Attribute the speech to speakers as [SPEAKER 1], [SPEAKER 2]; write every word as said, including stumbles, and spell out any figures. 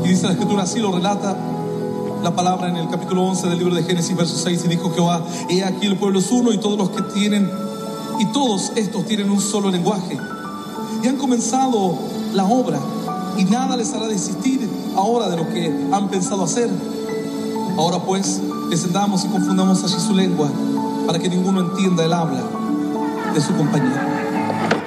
[SPEAKER 1] Y dice la Escritura, así lo relata la palabra en el capítulo once del libro de Génesis, verso seis. Y dijo Jehová: he aquí el pueblo es uno, y todos los que tienen, y todos estos tienen un solo lenguaje, y han comenzado la obra, y nada les hará desistir ahora de lo que han pensado hacer. Ahora pues, descendamos y confundamos allí su lengua, para que ninguno entienda el habla de su compañero.